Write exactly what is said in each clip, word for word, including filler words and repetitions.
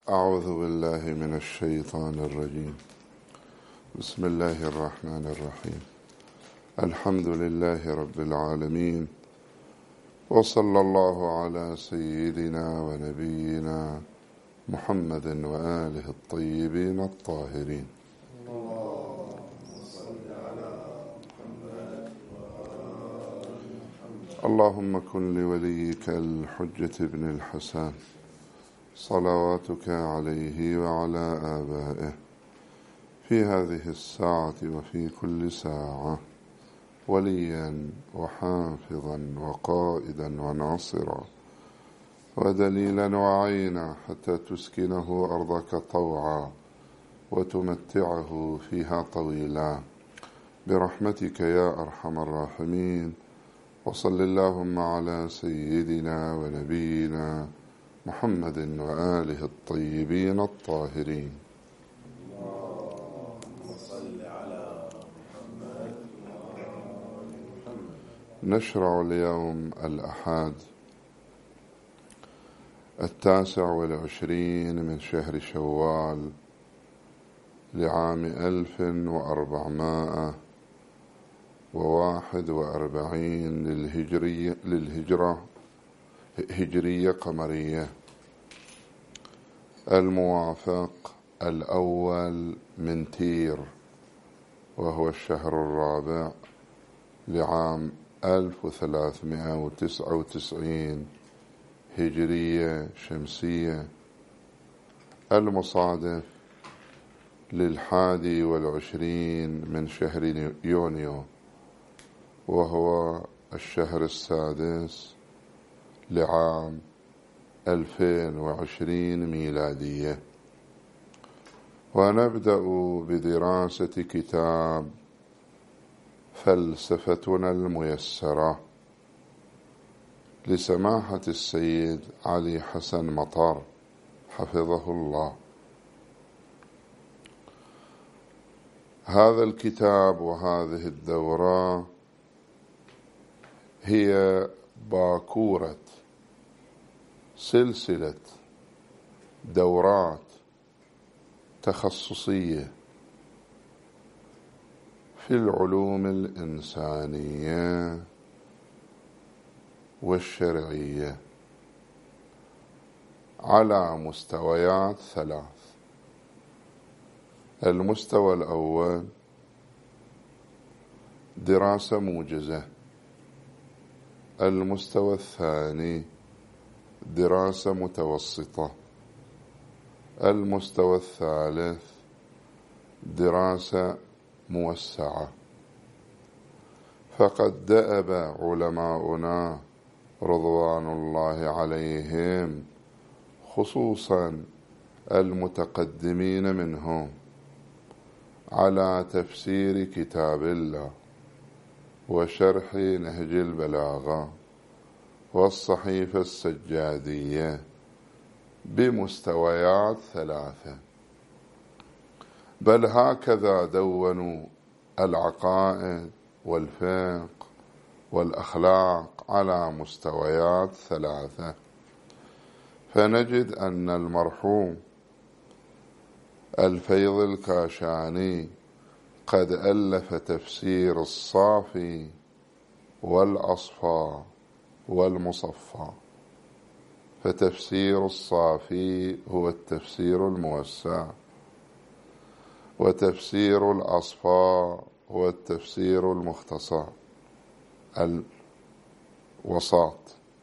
أعوذ بالله من الشيطان الرجيم. بسم الله الرحمن الرحيم. الحمد لله رب العالمين، وصلى الله على سيدنا ونبينا محمد وآله الطيبين الطاهرين. اللهم كن لوليك الحجة بن الحسن صلواتك عليه وعلى آبائه في هذه الساعة وفي كل ساعة وليا وحافظا وقائدا وناصرا ودليلا وعينا، حتى تسكنه أرضك طوعا وتمتعه فيها طويلا برحمتك يا أرحم الراحمين. وصل اللهم على سيدنا ونبينا محمد وآله الطيبين الطاهرين. نشرع اليوم الأحد التاسع والعشرين من شهر شوال لعام ألف وأربعمائة وواحد وأربعين للهجرية للهجرة هجرية قمرية، الموافق الأول من تير، وهو الشهر الرابع لعام ألف وثلاثمائة وتسعة وتسعين هجرية شمسية، المصادف للحادي والعشرين من شهر يونيو، وهو الشهر السادس لعام ألفين وعشرين ميلادية. ونبدأ بدراسة كتاب فلسفتنا الميسرة لسماحة السيد علي حسن مطر حفظه الله. هذا الكتاب وهذه الدورة هي باكورة سلسلة دورات تخصصية في العلوم الإنسانية والشرعية على مستويات ثلاث. المستوى الأول دراسة موجزة، المستوى الثاني دراسة متوسطة، المستوى الثالث دراسة موسعة. فقد دأب علماؤنا رضوان الله عليهم، خصوصا المتقدمين منهم، على تفسير كتاب الله وشرح نهج البلاغة والصحيفة السجادية بمستويات ثلاثة، بل هكذا دونوا العقائد والفقه والأخلاق على مستويات ثلاثة. فنجد أن المرحوم الفيض الكاشاني قد ألف تفسير الصافي والأصفى والمصفى. فتفسير الصافي هو التفسير الموسع، وتفسير الأصفى هو التفسير المختصر الوساط،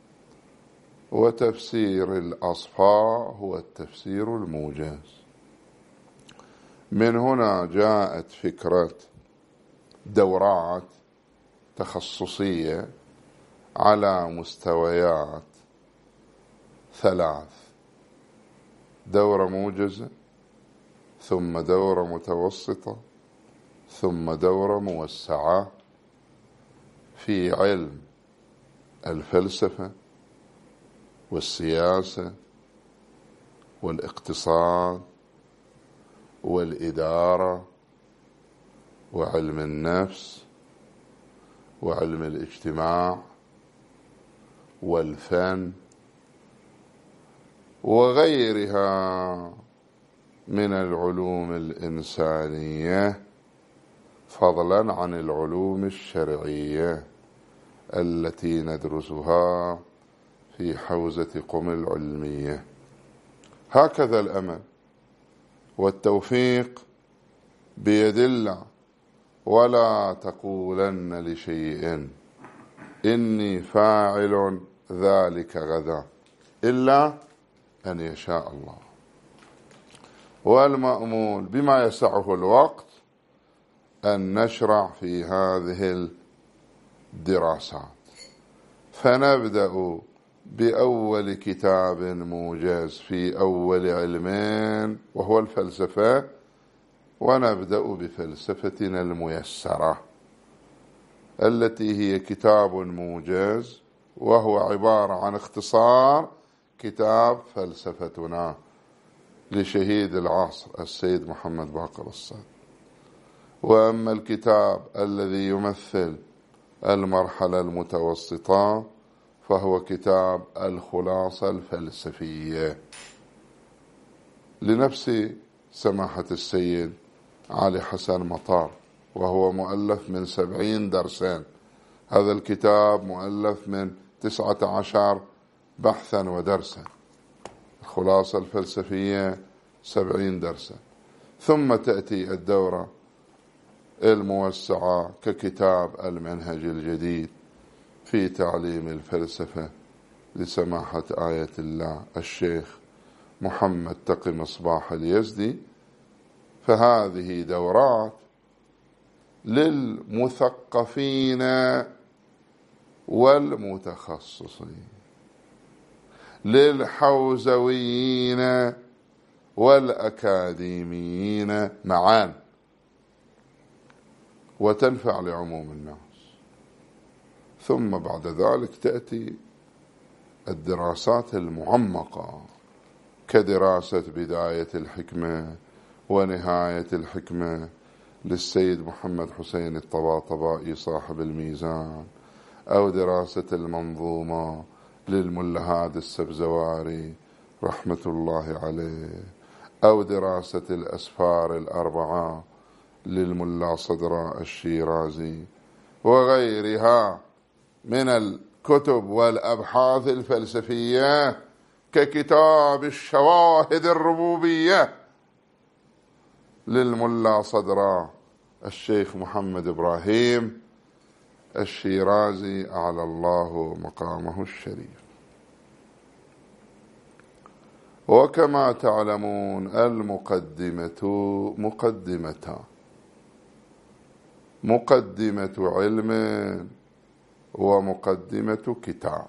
وتفسير الأصفى هو التفسير الموجز. من هنا جاءت فكرة دورات تخصصية على مستويات ثلاث: دورة موجزة، ثم دورة متوسطة، ثم دورة موسعة في علم الفلسفة والسياسة والاقتصاد والإدارة وعلم النفس وعلم الاجتماع والفن وغيرها من العلوم الإنسانية، فضلا عن العلوم الشرعية التي ندرسها في حوزة قم العلمية. هكذا الأمل والتوفيق بيد الله، ولا تقولن لشيء إني فاعل ذلك غدا إلا أن يشاء الله. والمأمول بما يسعه الوقت أن نشرع في هذه الدراسات، فنبدأ بأول كتاب موجز في أول علمين وهو الفلسفة، ونبدأ بفلسفتنا الميسرة التي هي كتاب موجز، وهو عبارة عن اختصار كتاب فلسفتنا لشهيد العصر السيد محمد باقر الصدر. وأما الكتاب الذي يمثل المرحلة المتوسطة فهو كتاب الخلاصة الفلسفية لنفس سماحة السيد علي حسن مطار، وهو مؤلف من سبعين درسا. هذا الكتاب مؤلف من تسعة عشر بحثا ودرسا، الخلاصة الفلسفية سبعين درسا. ثم تأتي الدورة الموسعة ككتاب المنهج الجديد في تعليم الفلسفة لسماحة آية الله الشيخ محمد تقي مصباح اليزدي. فهذه دورات للمثقفين والمتخصصين، للحوزويين والأكاديميين معا، وتنفع لعموم الناس. ثم بعد ذلك تأتي الدراسات المعمقة كدراسة بداية الحكمة ونهاية الحكمة للسيد محمد حسين الطباطبائي صاحب الميزان، أو دراسة المنظومة للملا هادي السبزواري رحمة الله عليه، أو دراسة الأسفار الأربعة للملا صدراء الشيرازي، وغيرها من الكتب والأبحاث الفلسفية ككتاب الشواهد الربوبية للملا صدراء الشيخ محمد إبراهيم الشيرازي أعلى الله مقامه الشريف. وكما تعلمون المقدمة مقدمتان: مقدمة علم ومقدمة كتاب.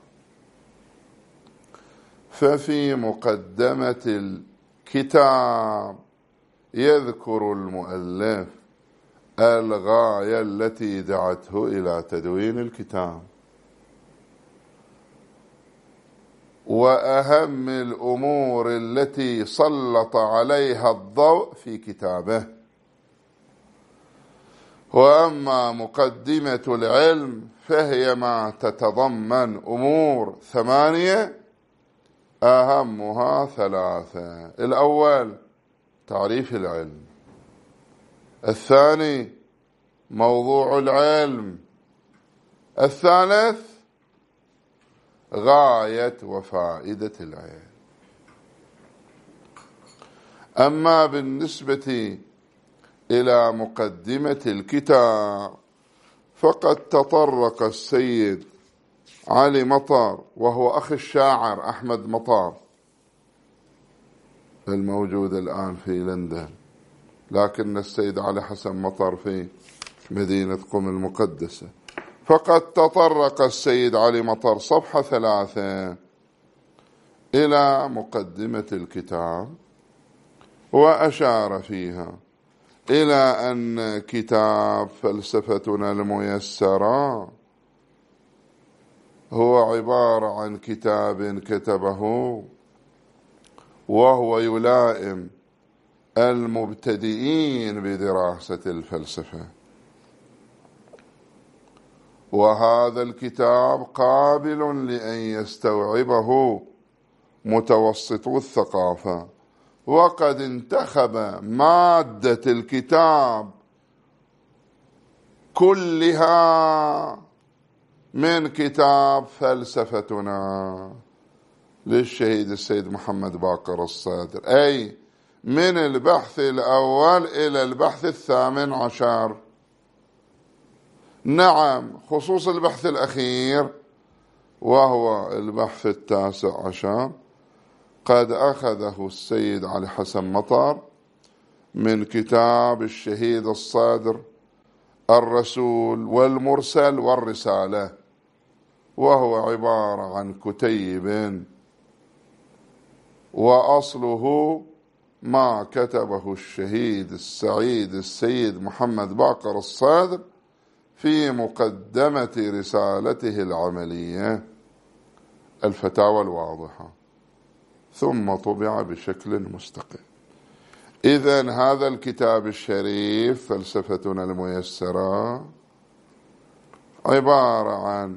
ففي مقدمة الكتاب يذكر المؤلف الغاية التي دعته إلى تدوين الكتاب، وأهم الأمور التي سلط عليها الضوء في كتابه. وأما مقدمة العلم فهي ما تتضمن أمور ثمانية أهمها ثلاثة: الأول تعريف العلم، الثاني موضوع العلم، الثالث غاية وفائدة العلم. أما بالنسبة إلى مقدمة الكتاب فقد تطرق السيد علي مطر، وهو أخي الشاعر أحمد مطر الموجود الآن في لندن، لكن السيد علي حسن مطر في مدينة قم المقدسة. فقد تطرق السيد علي مطر صفحة ثلاثة إلى مقدمة الكتاب، وأشار فيها إلى أن كتاب فلسفتنا الميسرة هو عبارة عن كتاب كتبه وهو يلائم المبتدئين بدراسة الفلسفة، وهذا الكتاب قابل لأن يستوعبه متوسطو الثقافة، وقد انتخب مادة الكتاب كلها من كتاب فلسفتنا للشهيد السيد محمد باقر الصدر، أي من البحث الأول إلى البحث الثامن عشر. نعم، خصوص البحث الأخير وهو البحث التاسع عشر قد أخذه السيد علي حسن مطر من كتاب الشهيد الصدر الرسول والمرسل والرسالة، وهو عبارة عن كتيب وأصله ما كتبه الشهيد السعيد السيد محمد باقر الصدر في مقدمة رسالته العملية الفتاوى الواضحة، ثم طبع بشكل مستقل. إذن هذا الكتاب الشريف فلسفتنا الميسرة عبارة عن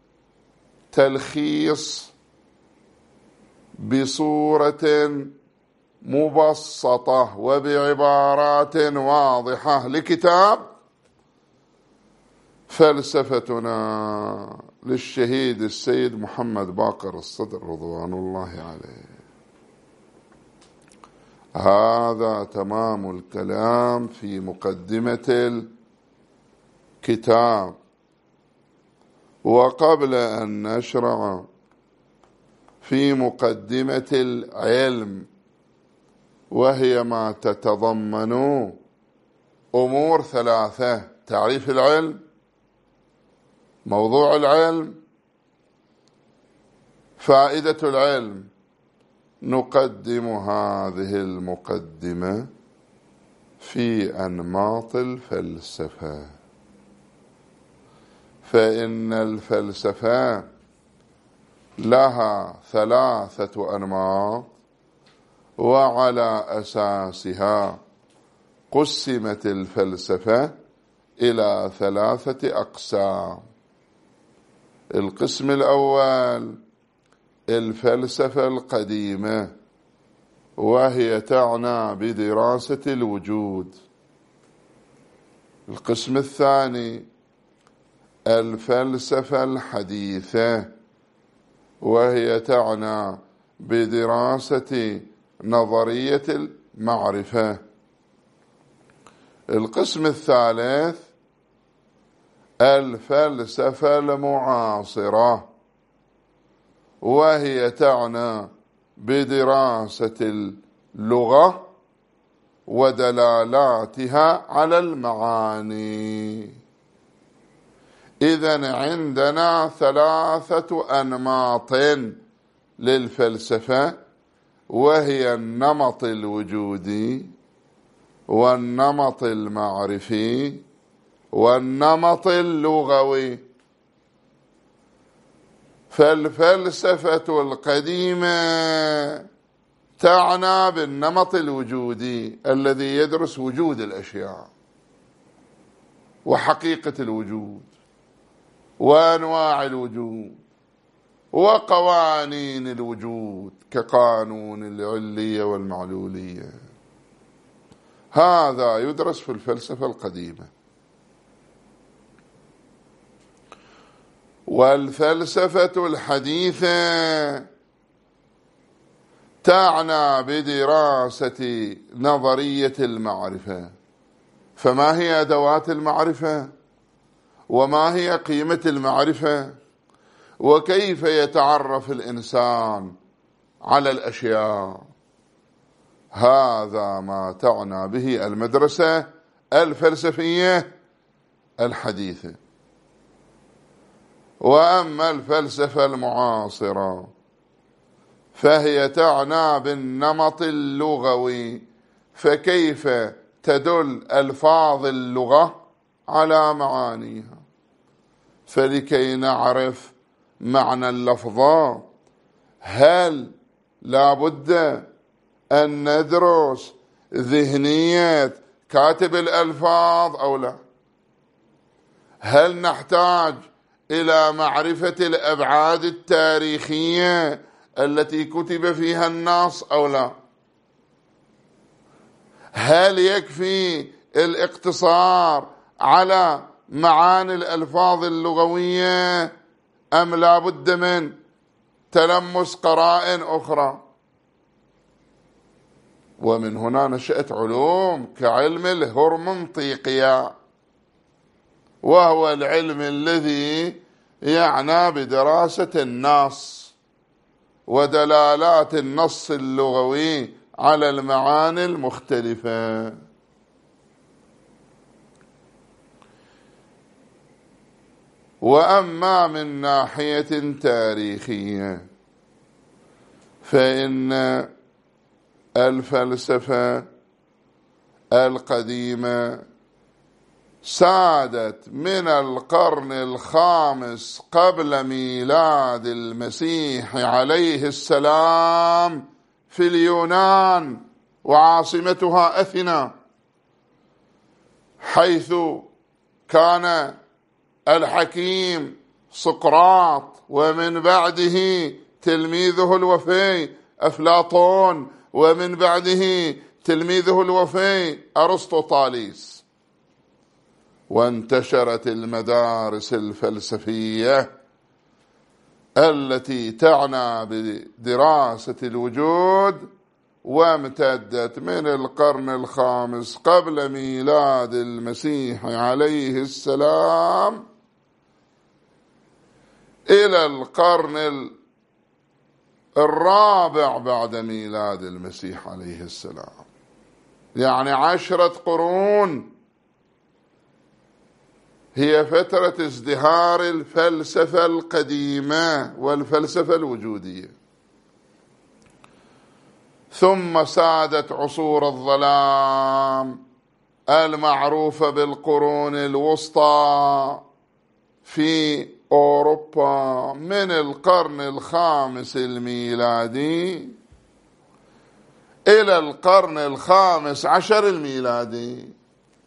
تلخيص بصورة مبسطة وبعبارات واضحة لكتاب فلسفتنا للشهيد السيد محمد باقر الصدر رضوان الله عليه. هذا تمام الكلام في مقدمة الكتاب. وقبل أن نشرع في مقدمة العلم، وهي ما تتضمن أمور ثلاثة: تعريف العلم، موضوع العلم، فائدة العلم، نقدم هذه المقدمة في أنماط الفلسفة. فإن الفلسفة لها ثلاثة أنماط، وعلى أساسها قسمت الفلسفة إلى ثلاثة أقسام. القسم الأول الفلسفة القديمة، وهي تعنى بدراسة الوجود. القسم الثاني الفلسفة الحديثة، وهي تعنى بدراسة نظرية المعرفة. القسم الثالث الفلسفة المعاصرة، وهي تعنى بدراسة اللغة ودلالاتها على المعاني. إذن عندنا ثلاثة أنماط للفلسفة، وهي النمط الوجودي والنمط المعرفي والنمط اللغوي. فالفلسفة القديمة تعنى بالنمط الوجودي الذي يدرس وجود الأشياء وحقيقة الوجود وأنواع الوجود وقوانين الوجود كقانون العلية والمعلولية. هذا يدرس في الفلسفة القديمة. والفلسفة الحديثة تعنى بدراسة نظرية المعرفة. فما هي أدوات المعرفة؟ وما هي قيمة المعرفة؟ وكيف يتعرف الإنسان على الأشياء؟ هذا ما تعنى به المدرسة الفلسفية الحديثة. وأما الفلسفة المعاصرة فهي تعنى بالنمط اللغوي، فكيف تدل ألفاظ اللغة على معانيها. فلكي نعرف معنى اللفظات هل لا بد أن ندرس ذهنية كاتب الألفاظ أو لا؟ هل نحتاج إلى معرفة الأبعاد التاريخية التي كتب فيها النص أو لا؟ هل يكفي الاقتصار على معاني الألفاظ اللغوية أم لا بد من تلمس قرائن أخرى؟ ومن هنا نشأت علوم كعلم الهرمنطيقيا، وهو العلم الذي يعنى بدراسة النص ودلالات النص اللغوي على المعاني المختلفة. وأما من ناحية تاريخية فإن الفلسفة القديمة سادت من القرن الخامس قبل ميلاد المسيح عليه السلام في اليونان وعاصمتها أثينا، حيث كان الحكيم سقراط ومن بعده تلميذه الوفي أفلاطون ومن بعده تلميذه الوفي أرسطوطاليس. وانتشرت المدارس الفلسفية التي تعنى بدراسة الوجود، وامتدت من القرن الخامس قبل ميلاد المسيح عليه السلام إلى القرن الرابع بعد ميلاد المسيح عليه السلام، يعني عشرة قرون هي فترة ازدهار الفلسفة القديمة والفلسفة الوجودية. ثم سادت عصور الظلام المعروفة بالقرون الوسطى في أوروبا من القرن الخامس الميلادي إلى القرن الخامس عشر الميلادي.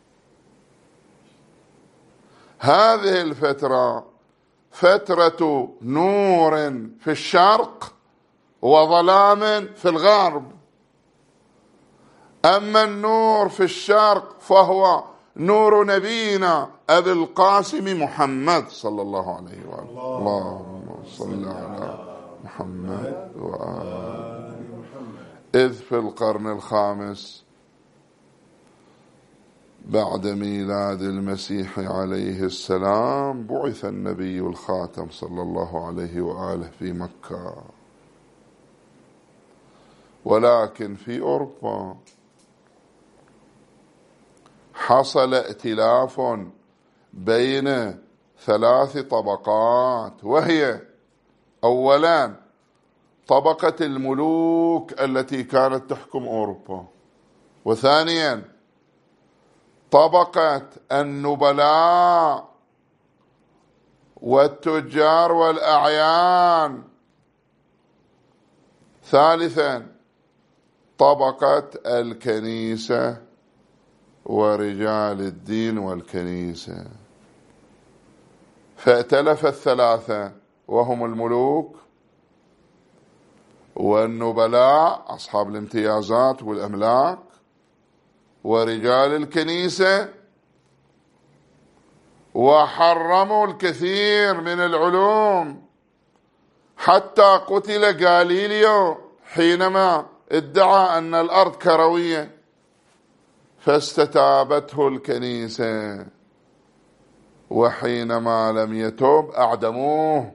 هذه الفترة فترة نور في الشرق وظلام في الغرب. أما النور في الشرق فهو نور نبينا أبي القاسم محمد صلى الله عليه وآله. اللهم صل على محمد وآل محمد. إذ في القرن الخامس بعد ميلاد المسيح عليه السلام بعث النبي الخاتم صلى الله عليه وآله في مكة، ولكن في أوروبا حصل ائتلاف بين ثلاث طبقات، وهي أولا طبقة الملوك التي كانت تحكم أوروبا، وثانيا طبقة النبلاء والتجار والأعيان، ثالثا طبقة الكنيسة ورجال الدين والكنيسة. فائتلف الثلاثة وهم الملوك والنبلاء أصحاب الامتيازات والأملاك ورجال الكنيسة، وحرموا الكثير من العلوم، حتى قتل غاليليو حينما ادعى أن الأرض كروية، فاستتابته الكنيسة، وحينما لم يتوب أعدموه،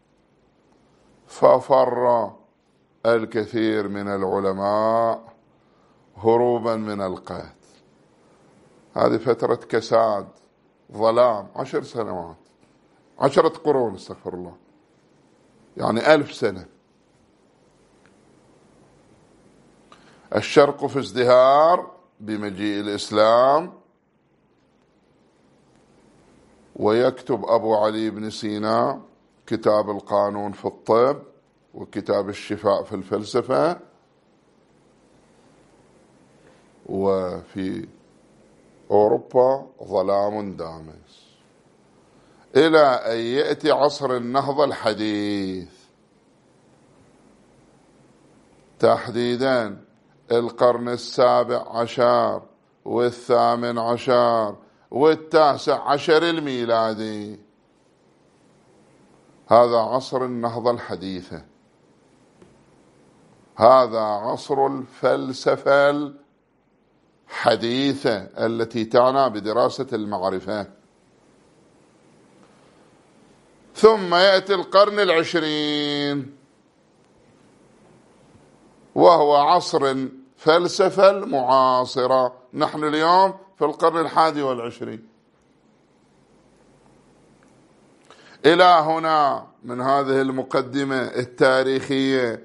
ففر الكثير من العلماء هروبا من القتل. هذه فترة كساد ظلام عشر سنوات، عشرة قرون، استغفر الله، يعني ألف سنة. الشرق في ازدهار بمجيء الإسلام، ويكتب أبو علي بن سينا كتاب القانون في الطب وكتاب الشفاء في الفلسفة، وفي أوروبا ظلام دامس إلى أن يأتي عصر النهضة الحديث، تحديدا القرن السابع عشر والثامن عشر والتاسع عشر الميلادي. هذا عصر النهضة الحديثة، هذا عصر الفلسفة الحديثة التي تعنى بدراسة المعرفة. ثم يأتي القرن العشرين وهو عصر الفلسفة المعاصرة. نحن اليوم في القرن الحادي والعشرين. إلى هنا من هذه المقدمة التاريخية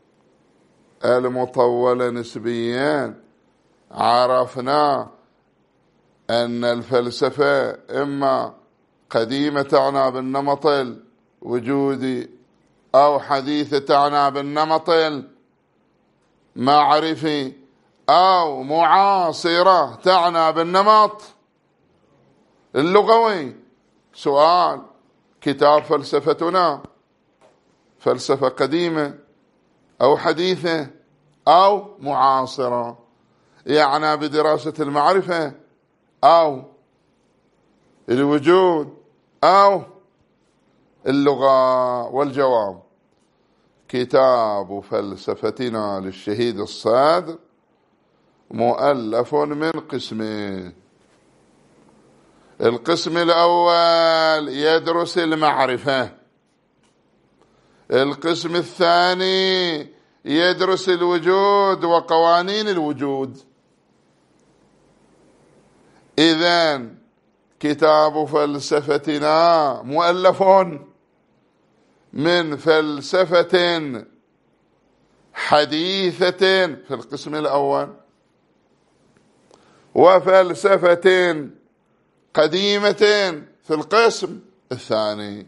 المطولة نسبيا عرفنا أن الفلسفة إما قديمة تعنى بالنمط الوجودي أو حديثة تعنى بالنمط المعرفي أو معاصرة تعنى بالنمط اللغوي. سؤال: كتاب فلسفتنا فلسفة قديمة أو حديثة أو معاصرة، يعني بدراسة المعرفة أو الوجود أو اللغة؟ والجواب: كتاب فلسفتنا للشهيد الصادر مؤلف من قسمين. القسم الأول يدرس المعرفة، القسم الثاني يدرس الوجود وقوانين الوجود. إذن كتاب فلسفتنا مؤلف من فلسفة حديثة في القسم الأول وفلسفة قديمة في القسم الثاني،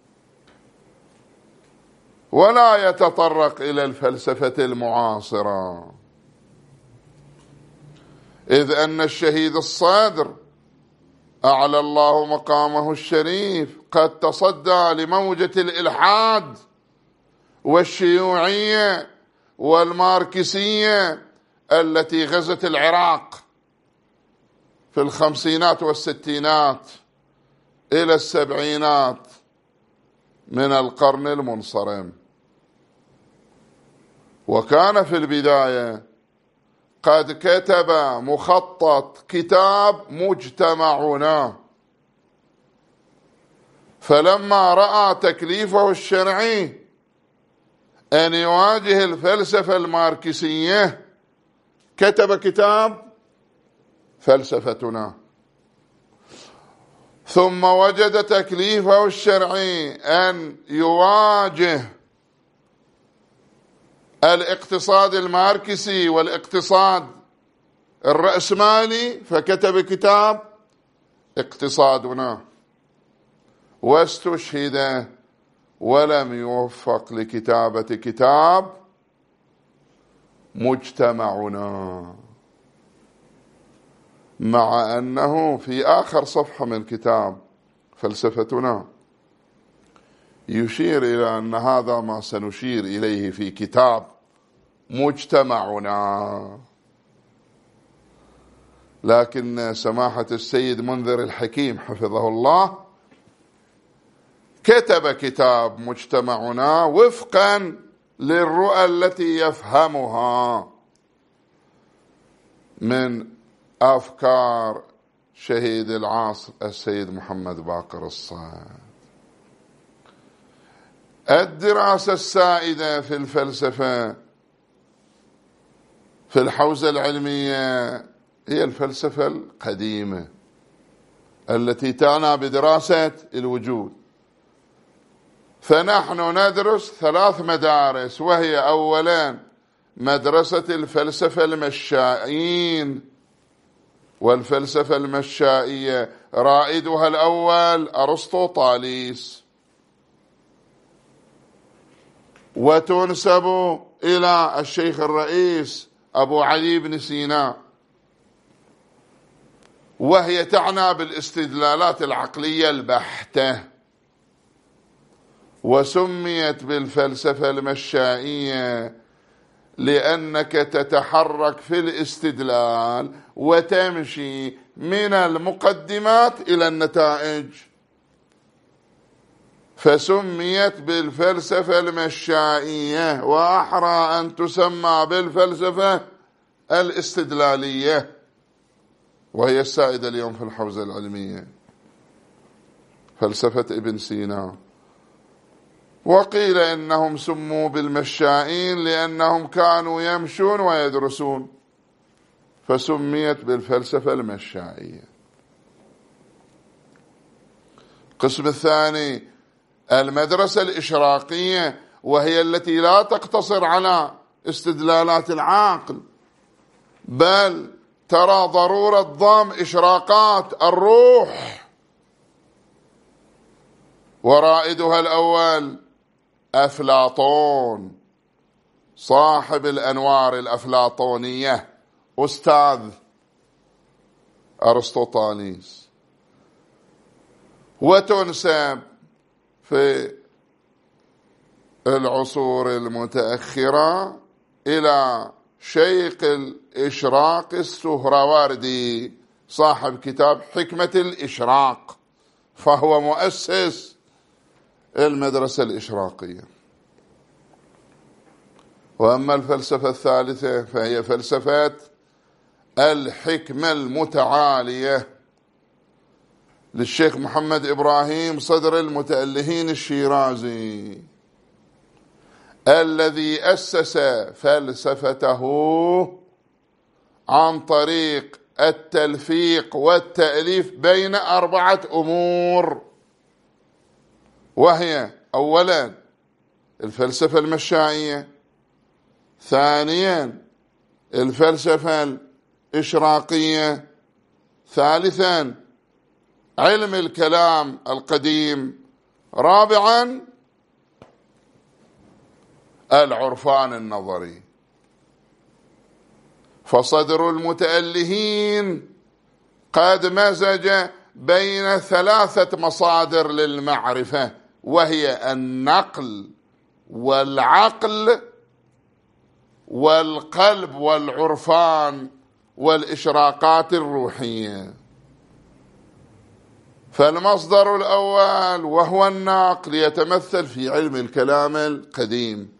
ولا يتطرق إلى الفلسفة المعاصرة، إذ أن الشهيد الصادر أعلى الله مقامه الشريف قد تصدى لموجة الإلحاد والشيوعية والماركسية التي غزت العراق في الخمسينات والستينات إلى السبعينات من القرن المنصرم. وكان في البداية قد كتب مخطط كتاب مجتمعنا، فلما رأى تكليفه الشرعي أن يواجه الفلسفة الماركسية كتب كتاب فلسفتنا. ثم وجد تكليفه الشرعي أن يواجه الاقتصاد الماركسي والاقتصاد الرأسمالي فكتب كتاب اقتصادنا، واستشهد ولم يوفق لكتابة كتاب مجتمعنا، مع أنه في آخر صفحة من كتاب فلسفتنا يشير إلى أن هذا ما سنشير إليه في كتاب مجتمعنا. لكن سماحة السيد منذر الحكيم حفظه الله كتب كتاب مجتمعنا وفقا للرؤى التي يفهمها من أفكار شهيد العصر السيد محمد باقر الصاد. الدراسة السائدة في الفلسفة في الحوزة العلمية هي الفلسفة القديمة التي تعنى بدراسة الوجود. فنحن ندرس ثلاث مدارس، وهي أولا مدرسة الفلسفة المشائين، والفلسفة المشائية رائدها الأول أرسطو طاليس، وتنسب إلى الشيخ الرئيس أبو علي بن سينا، وهي تعنى بالاستدلالات العقلية البحتة، وسميت بالفلسفة المشائية لأنك تتحرك في الاستدلال وتمشي من المقدمات إلى النتائج، فسميت بالفلسفة المشائية، وأحرى أن تسمى بالفلسفة الاستدلالية، وهي السائدة اليوم في الحوزة العلمية، فلسفة ابن سينا. وقيل إنهم سموا بالمشائين لأنهم كانوا يمشون ويدرسون، فسميت بالفلسفة المشائية. القسم الثاني المدرسة الإشراقية، وهي التي لا تقتصر على استدلالات العقل، بل ترى ضرورة ضم إشراقات الروح. ورائدها الأول أفلاطون صاحب الأنوار الأفلاطونية، أستاذ أرسطوطاليس، وتنسب في العصور المتأخرة إلى شيخ الإشراق السهروردي صاحب كتاب حكمة الإشراق، فهو مؤسس المدرسة الإشراقية. وأما الفلسفة الثالثة فهي فلسفة الحكمة المتعالية للشيخ محمد إبراهيم صدر المتألهين الشيرازي، الذي أسس فلسفته عن طريق التلفيق والتأليف بين أربعة أمور، وهي أولا الفلسفة المشائية، ثانيا الفلسفة الإشراقية، ثالثا علم الكلام القديم، رابعا العرفان النظري. فصدر المتألهين قد مزج بين ثلاثة مصادر للمعرفة، وهي النقل والعقل والقلب والعرفان والإشراقات الروحية. فالمصدر الأول وهو النقل يتمثل في علم الكلام القديم،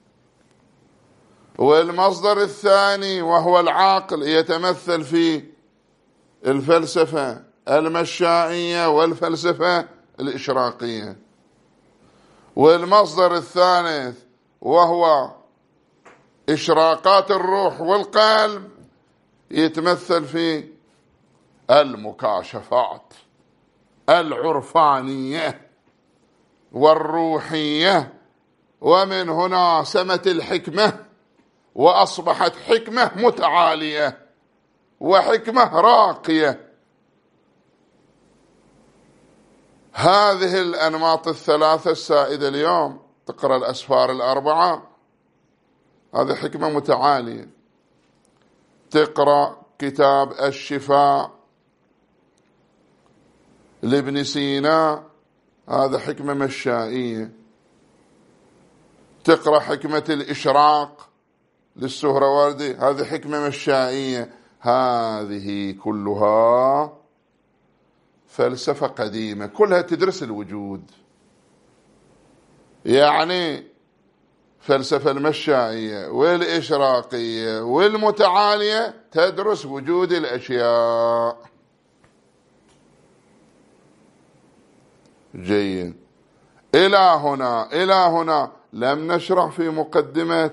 والمصدر الثاني وهو العقل يتمثل في الفلسفة المشائية والفلسفة الإشراقية، والمصدر الثالث وهو إشراقات الروح والقلب يتمثل في المكاشفات العرفانية والروحية. ومن هنا سمت الحكمة وأصبحت حكمة متعالية وحكمة راقية. هذه الأنماط الثلاثة السائدة اليوم، تقرأ الأسفار الأربعة، هذه حكمة متعالية. تقرأ كتاب الشفاء لابن سينا، هذا حكمة مشائية. تقرأ حكمة الإشراق للسهروردي، هذه حكمة مشائية. هذه كلها فلسفة قديمة، كلها تدرس الوجود. يعني فلسفة المشائية والإشراقية والمتعالية تدرس وجود الأشياء. جيد. إلى هنا إلى هنا لم نشرح في مقدمة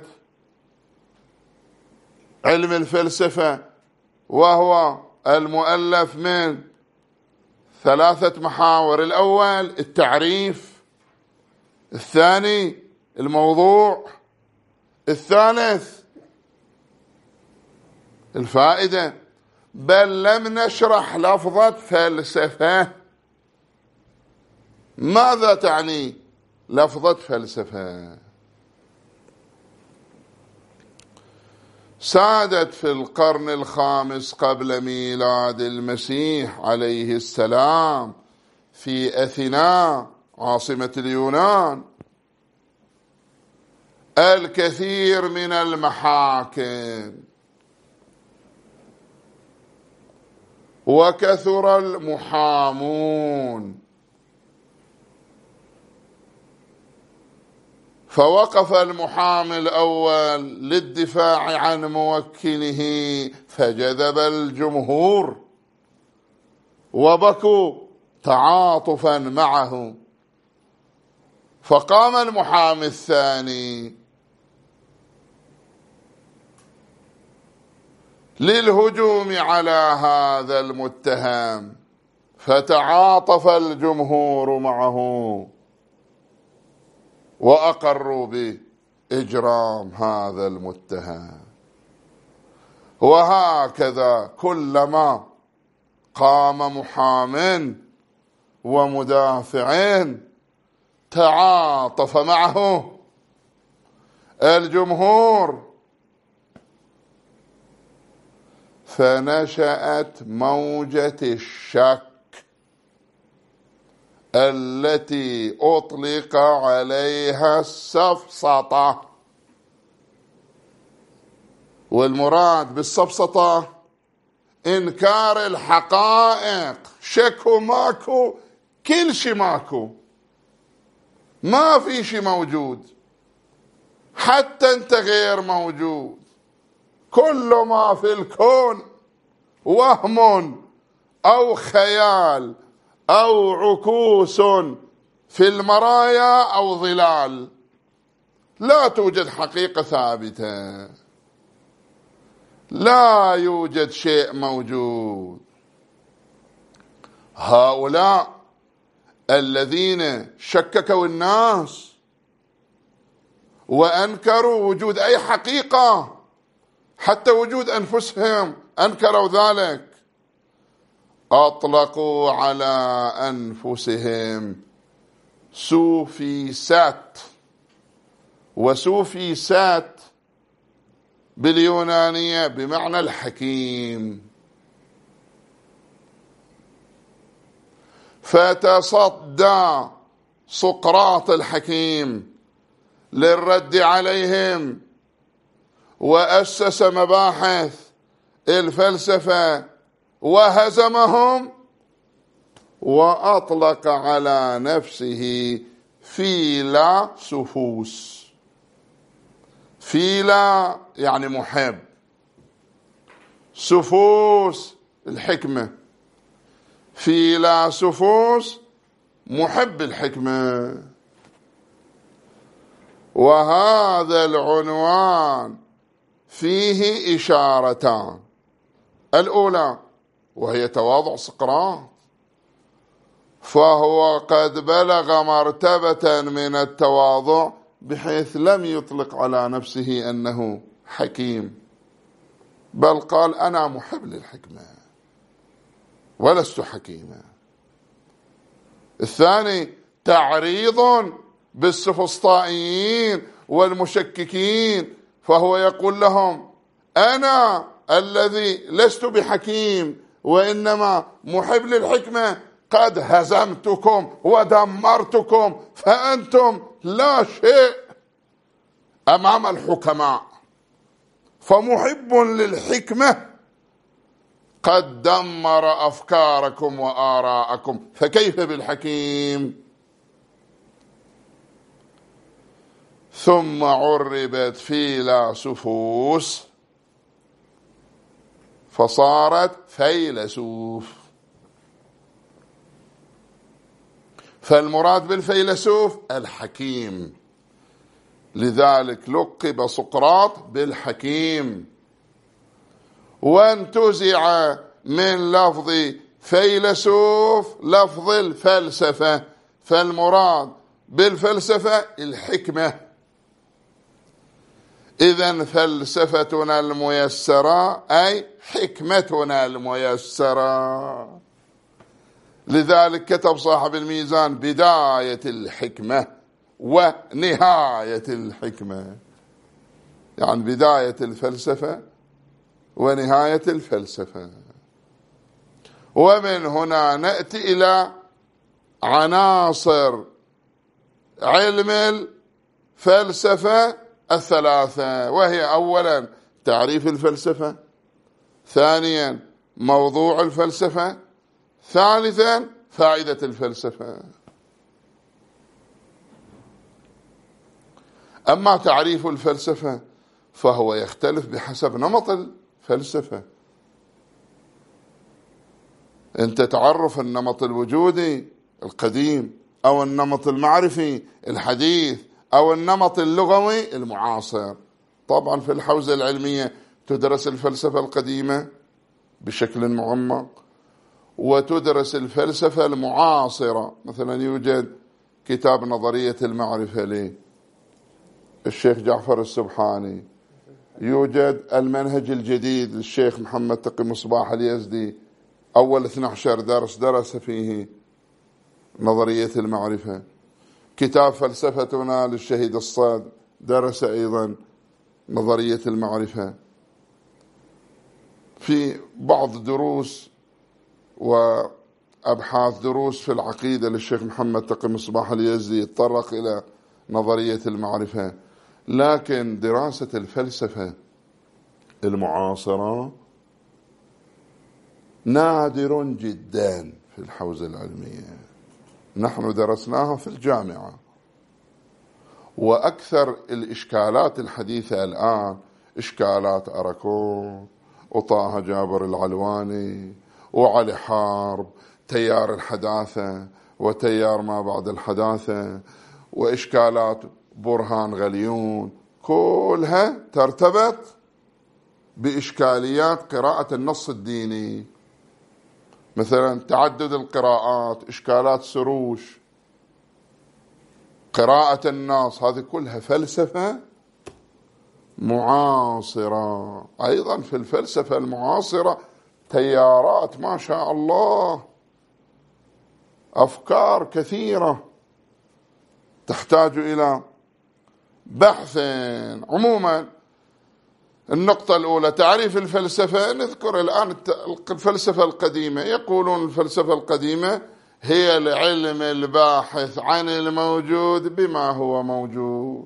علم الفلسفة، وهو المؤلف من ثلاثة محاور: الأول التعريف، الثاني الموضوع، الثالث الفائدة. بل لم نشرح لفظة فلسفة. ماذا تعني لفظة فلسفة؟ سادت في القرن الخامس قبل ميلاد المسيح عليه السلام في أثينا عاصمة اليونان الكثير من المحاكم وكثر المحامون، فوقف المحامي الأول للدفاع عن موكله فجذب الجمهور وبكوا تعاطفا معه، فقام المحامي الثاني للهجوم على هذا المتهم، فتعاطف الجمهور معه وأقروا بإجرام هذا المتهم. وهكذا كلما قام محام ومدافع تعاطف معه الجمهور، فنشأت موجة الشك التي أطلق عليها السفسطة. والمراد بالسفسطة إنكار الحقائق، شكو ماكو، كل شي ماكو، ما في شي موجود، حتى أنت غير موجود، كل ما في الكون وهم أو خيال أو عكوس في المرايا أو ظلال، لا توجد حقيقة ثابتة، لا يوجد شيء موجود. هؤلاء الذين شككوا الناس وأنكروا وجود أي حقيقة، حتى وجود أنفسهم أنكروا ذلك، أطلقوا على أنفسهم سوفيسات. وسوفيسات باليونانية بمعنى الحكيم. فتصدى سقراط الحكيم للرد عليهم، وأسس مباحث الفلسفة وهزمهم، وأطلق على نفسه فيلسوفوس. فيلا يعني محب، سوفوس الحكمة، فيلسوفوس محب الحكمة. وهذا العنوان فيه إشارتان، الأولى وهي تواضع سقراط، فهو قد بلغ مرتبة من التواضع بحيث لم يطلق على نفسه أنه حكيم، بل قال أنا محب للحكمة ولست حكيما. الثاني تعريض بالسفسطائيين والمشككين، فهو يقول لهم أنا الذي لست بحكيم وإنما محب للحكمة قد هزمتكم ودمرتكم، فأنتم لا شيء أمام الحكماء، فمحب للحكمة قد دمر أفكاركم وآراءكم، فكيف بالحكيم؟ ثم عربت فيلسوفوس فصارت فيلسوف. فالمراد بالفيلسوف الحكيم، لذلك لقب سقراط بالحكيم، وانتزع من لفظ فيلسوف لفظ الفلسفة، فالمراد بالفلسفة الحكمة. إذن فلسفتنا الميسرة أي حكمتنا الميسرة. لذلك كتب صاحب الميزان بداية الحكمة ونهاية الحكمة، يعني بداية الفلسفة ونهاية الفلسفة. ومن هنا نأتي إلى عناصر علم الفلسفة الثلاثة، وهي أولا تعريف الفلسفة، ثانيا موضوع الفلسفة، ثالثا فائدة الفلسفة. أما تعريف الفلسفة فهو يختلف بحسب نمط الفلسفة. أنت تعرف النمط الوجودي القديم، أو النمط المعرفي الحديث، أو النمط اللغوي المعاصر. طبعا في الحوزة العلمية تدرس الفلسفة القديمة بشكل معمق، وتدرس الفلسفة المعاصرة. مثلا يوجد كتاب نظرية المعرفة للشيخ جعفر السبحاني، يوجد المنهج الجديد للشيخ محمد تقي مصباح اليزدي، أول اثني عشر درس درس فيه نظرية المعرفة. كتاب فلسفتنا للشهيد الصاد درس أيضا نظرية المعرفة. في بعض دروس وأبحاث دروس في العقيدة للشيخ محمد تقي مصباح اليزدي يتطرق إلى نظرية المعرفة. لكن دراسة الفلسفة المعاصرة نادر جدا في الحوزة العلمية. نحن درسناها في الجامعة، وأكثر الإشكالات الحديثة الآن إشكالات أراكون وطه جابر العلواني وعلي حارب، تيار الحداثة وتيار ما بعد الحداثة، وإشكالات برهان غليون، كلها ترتبط بإشكاليات قراءة النص الديني. مثلا تعدد القراءات، إشكالات سروش، قراءة النص، هذه كلها فلسفة معاصرة. أيضا في الفلسفة المعاصرة تيارات ما شاء الله، أفكار كثيرة تحتاج إلى بحث. عموما النقطة الأولى تعريف الفلسفة. نذكر الآن الفلسفة القديمة. يقولون الفلسفة القديمة هي العلم الباحث عن الموجود بما هو موجود.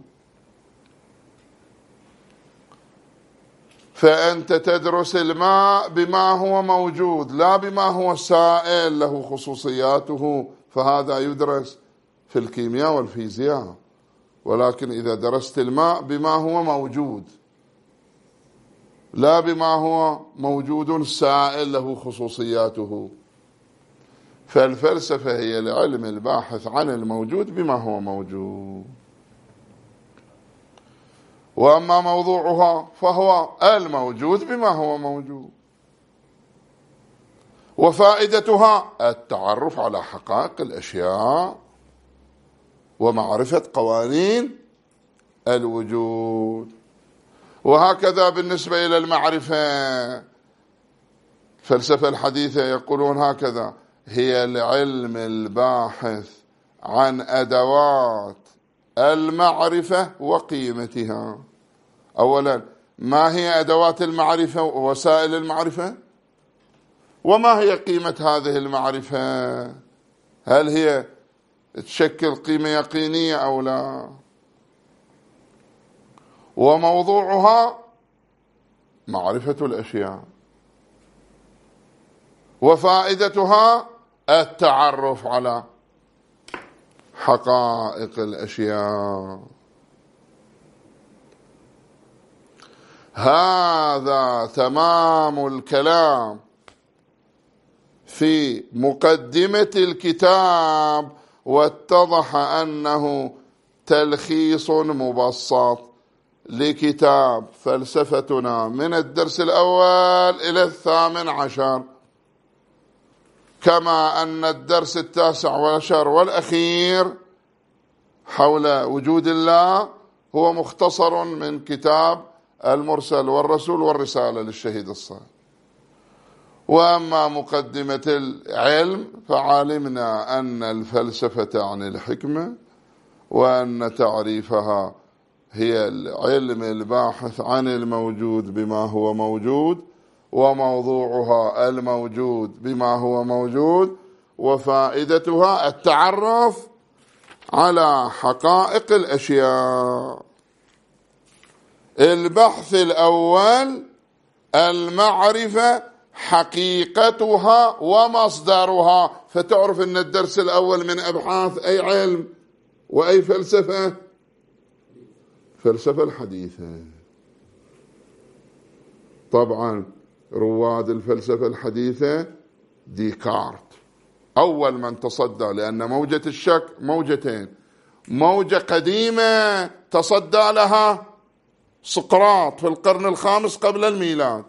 فأنت تدرس الماء بما هو موجود، لا بما هو سائل له خصوصياته، فهذا يدرس في الكيمياء والفيزياء. ولكن إذا درست الماء بما هو موجود، لا بما هو موجود سائل له خصوصياته، فالفلسفة هي العلم الباحث عن الموجود بما هو موجود. وأما موضوعها فهو الموجود بما هو موجود. وفائدتها التعرف على حقائق الأشياء ومعرفة قوانين الوجود. وهكذا بالنسبة إلى المعرفة، الفلسفة الحديثة يقولون هكذا: هي العلم الباحث عن أدوات المعرفة وقيمتها. أولا، ما هي أدوات المعرفة ووسائل المعرفة؟ وما هي قيمة هذه المعرفة؟ هل هي تشكل قيمة يقينية أو لا؟ وموضوعها معرفة الأشياء، وفائدتها التعرف على حقائق الأشياء. هذا تمام الكلام في مقدمة الكتاب، واتضح أنه تلخيص مبسط لكتاب فلسفتنا من الدرس الأول إلى الثامن عشر، كما أن الدرس التاسع عشر والأخير حول وجود الله هو مختصر من كتاب المرسل والرسول والرسالة للشهيد الصادق. وأما مقدمة العلم فعلمنا أن الفلسفة عن الحكمة، وأن تعريفها هي العلم الباحث عن الموجود بما هو موجود، وموضوعها الموجود بما هو موجود، وفائدتها التعرف على حقائق الأشياء. البحث الأول المعرفة حقيقتها ومصدرها. فتعرف أن الدرس الأول من أبحاث أي علم وأي فلسفة؟ فلسفة الحديثة. طبعا رواد الفلسفة الحديثة ديكارت أول من تصدى، لأن موجة الشك موجتين: موجة قديمة تصدى لها سقراط في القرن الخامس قبل الميلاد،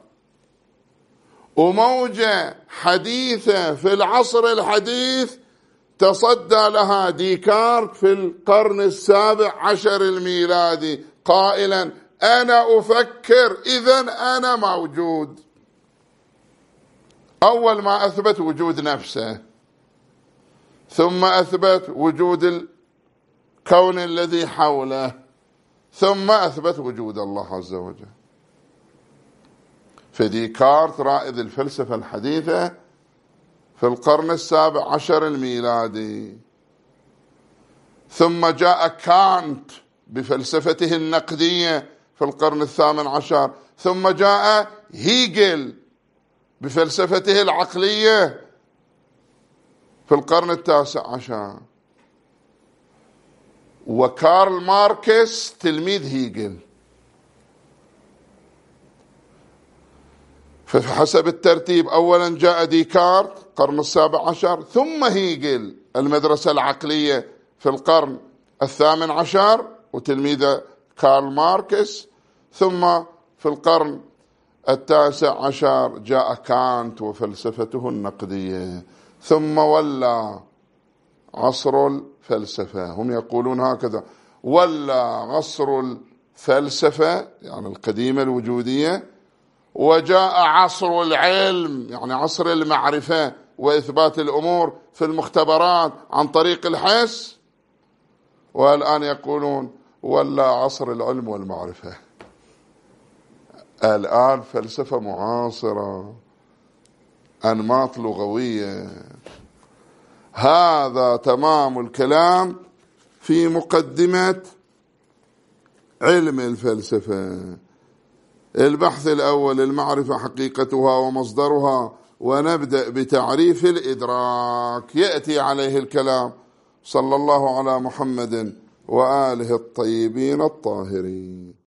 وموجة حديثة في العصر الحديث تصدى لها ديكارت في القرن السابع عشر الميلادي، قائلا: أنا أفكر إذن أنا موجود. أول ما أثبت وجود نفسه، ثم أثبت وجود الكون الذي حوله، ثم أثبت وجود الله عز وجل. فديكارت رائد الفلسفة الحديثة في القرن السابع عشر الميلادي. ثم جاء كانت بفلسفته النقدية في القرن الثامن عشر. ثم جاء هيجل بفلسفته العقلية في القرن التاسع عشر. وكارل ماركس تلميذ هيجل. فحسب الترتيب أولا جاء ديكارت القرن السابع عشر، ثم هيجل المدرسة العقلية في القرن الثامن عشر وتلميذ كارل ماركس، ثم في القرن التاسع عشر جاء كانت وفلسفته النقدية. ثم ولى عصر الفلسفة، هم يقولون هكذا: ولى عصر الفلسفة يعني القديمة الوجودية، وجاء عصر العلم يعني عصر المعرفة وإثبات الأمور في المختبرات عن طريق الحس. والآن يقولون ولى عصر العلم والمعرفة. الآن فلسفة معاصرة، أنماط لغوية. هذا تمام الكلام في مقدمة علم الفلسفة. البحث الأول المعرفة حقيقتها ومصدرها، ونبدأ بتعريف الإدراك يأتي عليه الكلام. صلى الله على محمد وآله الطيبين الطاهرين.